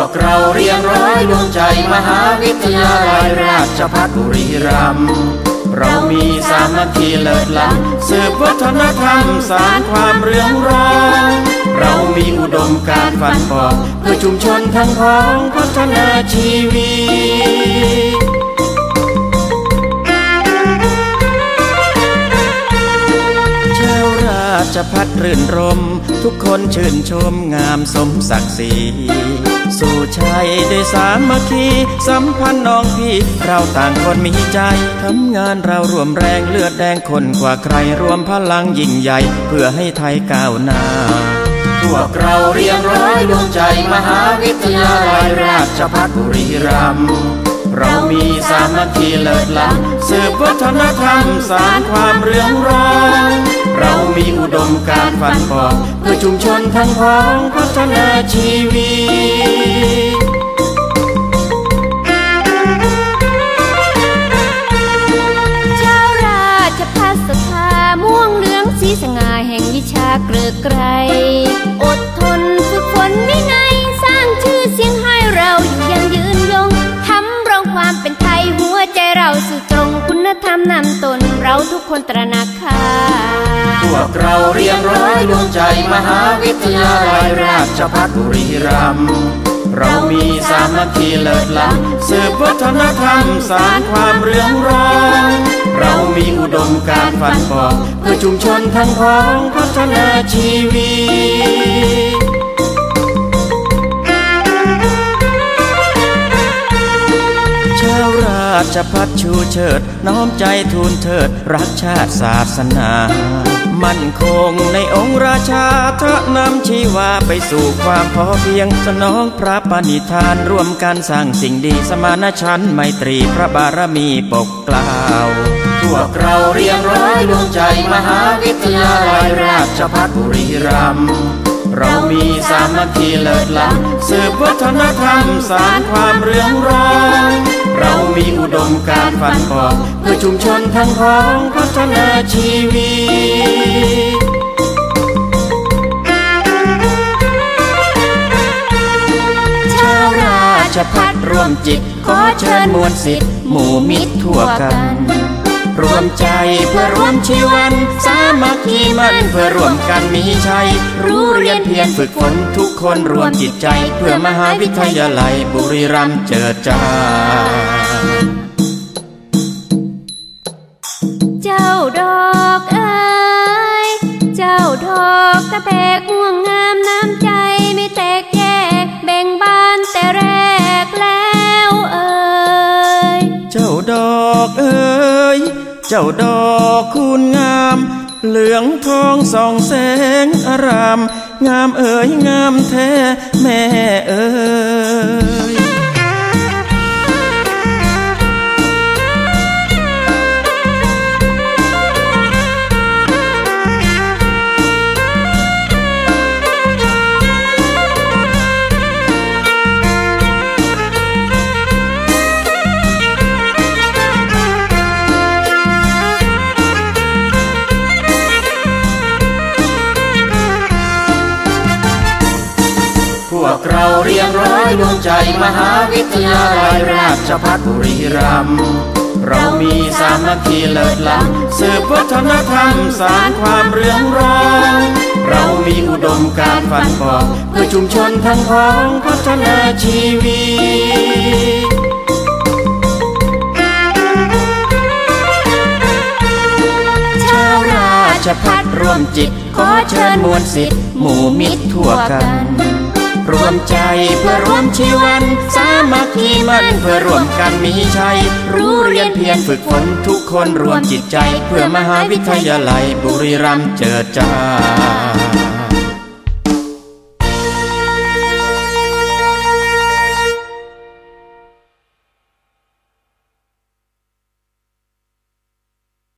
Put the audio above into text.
กเราเรียนร้อยดวงใจมหาวิทยาลัยราชภัฏบุรีรัมย์เรามีสามัคคีเลิศล้ำสืบวัฒนธรรมสานความเรืองรองเรามีอุดมการณ์ฝันฝ่อเพื่อชุมชนทั้งพ้องพัฒนาชีวิตราชภัฏรื่นรมทุกคนชื่นชมงามสมศักดิ์ศรีสู่ชัยด้วยสามัคคีสัมพันธ์น้องพี่เราต่างคนมีใจทำงานเรารวมแรงเลือดแดงคนกว่าใครรวมพลังยิ่งใหญ่เพื่อให้ไทยก้าวหน้าพวกเราเรียนร้อยดวงใจมหาวิทยาลัยราชภัฏบุรีรัมย์เรามีสามัคคีเลิศล้ำสืบวัฒนธรรมสานความเรืองรองเรามีอุดมการณ์ฝันฝ่อเพื่อชุมชนทั้งพ้องพัฒนาชีวิตเจ้าราชภัฏสภาม่วงเหลืองสีสง่าแห่งวิชาเกลือไกรอดทนฝึกฝนวินัยสร้างชื่อเสียงให้เราอยู่ยังยืนยงทำรงความเป็นไทยหัวใจเราสื่อตรงคุณธรรมนำตนเราทุกคนตระหนักค่ะพวกเราเรียนร้อยดวงใจมหาวิทยาลัยราชภัฏบุรีรัมย์เรามีสามัคคีเลิศล้ำสืบวัฒนธรรมสานความเรืองรองเรามีอุดมการณ์ฝันฝ่อเพื่อชุมชนทั้งพ้องพัฒนาชีวิตชาวราชภัฏชูเชิดน้อมใจทูลเถิดรักชาติศาสนามั่นคงในองค์ราชาทะนำชีวาไปสู่ความพอเพียงสนองพระปณิธานร่วมกันสร้างสิ่งดีสมานฉันท์ไมตรีพระบารมีปกเกล้าพวกเราเรียนร้อยดวงใจมหาวิทยาลัยราชภัฏบุรีรัมย์เรามีสามัคคีเลิศล้ำสืบวัฒนธรรมสานความเรืองรองเรามีอุดมการณ์ฝันฝ่อเพื่อชุมชนทั้งพ้องพัฒนาชีวิตชาวราชภัฏร่วมจิตขอเชิญมวลศิษย์หมู่มิตรทั่วกันรวมใจเพื่อร่วมชีวันสามัคคีมันเพื่อร่วมกันมีชัยรู้เรียนเพียรฝึกฝนทุกคนรวมจิตใจเพื่อมหาวิทยาลัยบุรีรัมย์เจิดจ้าเจ้าดอกเอ๋ยเจ้าดอกตะแบกม่วงงามน้ำใจไม่แตกแยกแบ่งบานแต่แรกแล้วเอ๋ยเจ้าดอกเอ๋ยเจ้าดอกคุณงามเหลืองทองส่องแสงอารามงามเอ๋ยงามแท้แม่เอ๋ยพวกเราเรียนร้อยดวงใจมหาวิทยาลัยราชภัฏบุรีรัมย์เรามีสามัคคีเลิศล้ำสืบวัฒนธรรมสานความเรืองรองเรามีอุดมการณ์ฝันฝ่อเพื่อชุมชนทั้งพ้องพัฒนาชีวิตชาวราชภัฏร่วมจิตขอเชิญมวลศิษย์หมู่มิตรทั่วกันรวมใจเพื่อร่วมชีวันสามัคคีมันเพื่อร่วมกันมีชัยรู้เรียนเพียรฝึกฝนทุกคนรวมจิตใจเพื่อมหาวิทยาลัยบุรีรัมย์เจิดจ้า